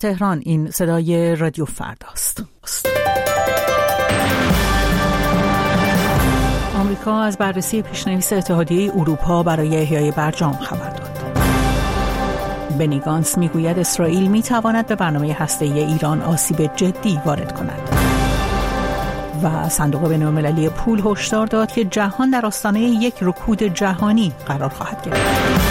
تهران، این صدای رادیو فرداست. آمریکا از بررسی پیشنویس اتحادیه اروپا برای احیای برجام خبر داد. بنی گانتس میگوید اسرائیل میتواند به برنامه هسته‌ای ایران آسیب جدی وارد کند. و صندوق بین‌المللی پول هشدار داد که جهان در آستانه یک رکود جهانی قرار خواهد گرفت.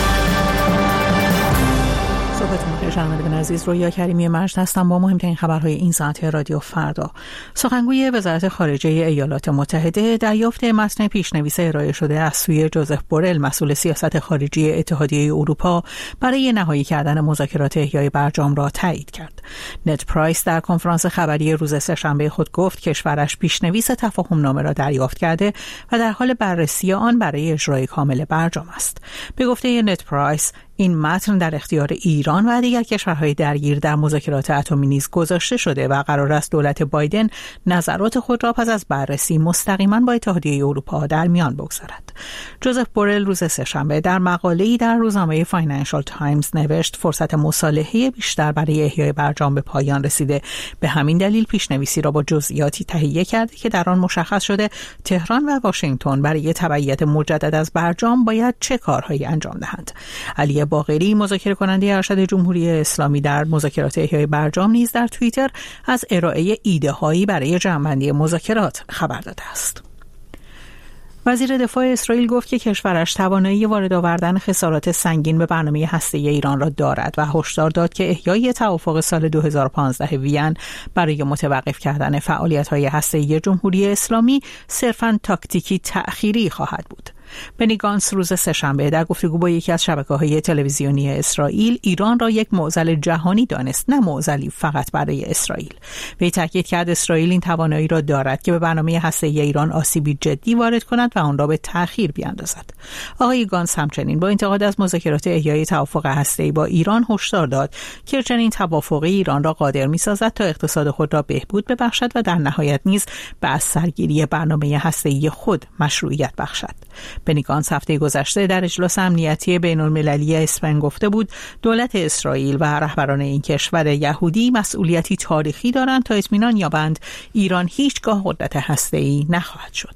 صحبتون بخیر شنوندگان عزیز، رویا کریمی مجد هستم با مهمترین خبرهای این ساعت رادیو فردا. سخنگوی وزارت خارجه ایالات متحده دریافت متن پیشنویس ارائه شده از سوی جوزف بورل، مسئول سیاست خارجی اتحادیه اروپا، برای نهایی کردن مذاکرات احیای برجام را تایید کرد. نت پرایس در کنفرانس خبری روز سه‌شنبه خود گفت کشورش پیشنویس تفاهم نامه را دریافت کرده و در حال بررسی آن برای اجرای کامل برجام است. به گفته نت پرایس، این متن در اختیار ایران و دیگر کشورهای درگیر در مذاکرات اتمی نیز گذاشته شده و قرار است دولت بایدن نظرات خود را پس از بررسی مستقیما با اتحادیه اروپا در میان بگذارد. جوزف بورل روز سه‌شنبه در مقاله‌ای در روزنامه فاینانشال تایمز نوشت فرصت مصالحه بیشتر برای احیای برجام به پایان رسیده. به همین دلیل پیشنویسی را با جزئیاتی تهیه کرده که در آن مشخص شده تهران و واشنگتن برای تبعیت مجدد از برجام باید چه کارهایی انجام دهند. علی باقری، مذاکره کننده ارشد جمهوری اسلامی در مذاکرات احیای برجام، نیز در توییتر از ارائه ایده هایی برای جمع‌بندی مذاکرات خبر داده است. وزیر دفاع اسرائیل گفت که کشورش توانایی وارد آوردن خسارات سنگین به برنامه هسته‌ای ایران را دارد و هشدار داد که احیای توافق سال 2015 وین برای متوقف کردن فعالیت‌های هسته‌ای جمهوری اسلامی صرفاً تاکتیکی تأخیری خواهد بود. بنی گانتس روز سه‌شنبه در گفتگو با یکی از شبکه‌های تلویزیونی اسرائیل ایران را یک معضل جهانی دانست، نه معضلی فقط برای اسرائیل. وی تاکید کرد اسرائیل این توانایی را دارد که به برنامه هسته‌ای ایران آسیبی جدی وارد کند و آن را به تأخیر بیاندازد. آقای گانتس همچنین با انتقاد از مذاکرات احیای توافق هسته‌ای با ایران هشدار داد که چنین توافقی ایران را قادر می‌سازد تا اقتصاد خود را بهبود ببخشد و در نهایت نیز به از سرگیری برنامه هسته‌ای خود مشروعیت بخشد. بنی گانتس هفته گذشته در اجلاس امنیتی بین‌المللی اسپن گفته بود دولت اسرائیل و رهبران این کشور یهودی مسئولیتی تاریخی دارند تا اطمینان یابند ایران هیچگاه قدرت هسته‌ای نخواهد شد.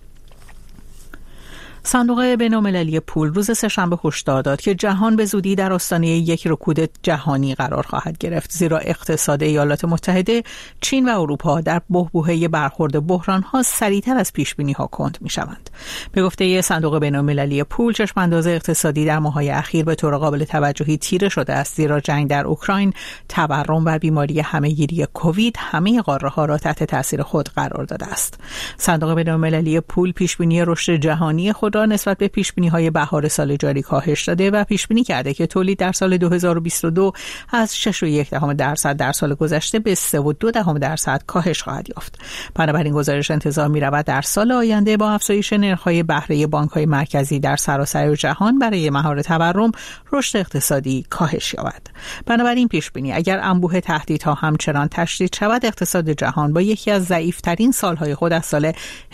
صندوق بین‌المللی پول روز سه‌شنبه هشدار داد که جهان به زودی در آستانه یک رکود جهانی قرار خواهد گرفت، زیرا اقتصاد ایالات متحده، چین و اروپا در بحبوحه برخورد بحران‌ها سریعتر از پیش‌بینی‌ها کند می‌شوند. به گفته صندوق بین‌المللی پول، چشم‌انداز اقتصادی در ماه‌های اخیر به طور قابل توجهی تیره شده است، زیرا جنگ در اوکراین، تورم و بیماری همه‌گیری کووید همه قاره‌ها را تحت تاثیر خود قرار داده است. صندوق بین‌المللی پول پیش‌بینی رشد جهانی خود را نسبت به پیش‌بینی‌های بهار سال جاری کاهش داده و پیش‌بینی کرده که تولید در سال 2022 از 6.1% در سال گذشته به 3.2% کاهش خواهد یافت. بنابراین گزارش انتظار می‌رود در سال آینده با افزایش نرخ‌های بهره بانک‌های مرکزی در سراسر جهان برای مهار تورم، رشد اقتصادی کاهش یابد. بنابراین پیش‌بینی اگر انبوه تهدیدها همچنان تشدید شود، اقتصاد جهان با یکی از ضعیف‌ترین سال‌های خود از سال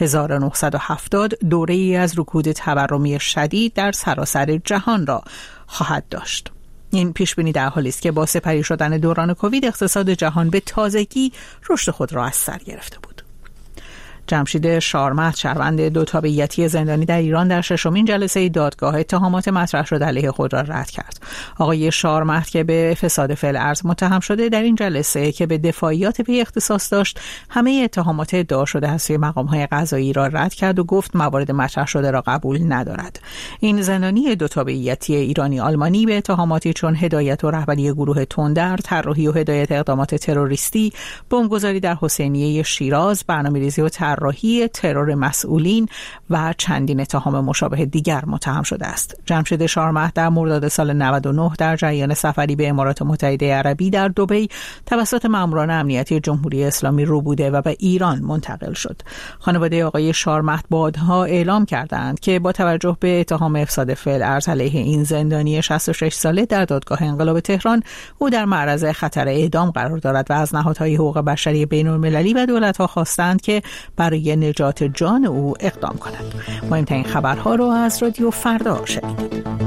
1970 دوره‌ای از رکود تورمی شدید در سراسر جهان را خواهد داشت. این پیشبینی در حالی است که با سپری شدن دوران کووید اقتصاد جهان به تازگی رشد خود را از سر گرفته بود. جمشید شارمهد، شهروند دو تابعیتی زندانی در ایران، در ششمین جلسه دادگاه اتهامات مطرح شده علیه خود را رد کرد. آقای شارمهد که به فساد فعل ارض متهم شده، در این جلسه که به دفاعیات وی اختصاص داشت، همه اتهامات ادعا شده از سوی مقام‌های قضایی را رد کرد و گفت موارد مطرح شده را قبول ندارد. این زندانی دو تابعیتی ایرانی آلمانی به اتهاماتی چون هدایت و رهبری گروه تندر، طراحی و هدایت اقدامات تروریستی، بمبگذاری در حسینیه شیراز، برنامه‌ریزی و طراحی ترور مسئولین و چندین اتهام مشابه دیگر متهم شده است. جمشید شارمهد در مرداد سال 99 در جریان سفری به امارات متحده عربی در دبی توسط ماموران امنیتی جمهوری اسلامی رو بوده و به ایران منتقل شد. خانواده آقای شارمهد بعدها اعلام کردند که با توجه به اتهام افساد فعل ارض علیه این زندانی 66 ساله در دادگاه انقلاب تهران، او در معرض خطر اعدام قرار دارد و از نهادهای حقوق بشری بین‌المللی و دولت‌ها خواستند که برای نجات جان او اقدام کنند. مهمترین خبرها رو از رادیو فردا شنیدید.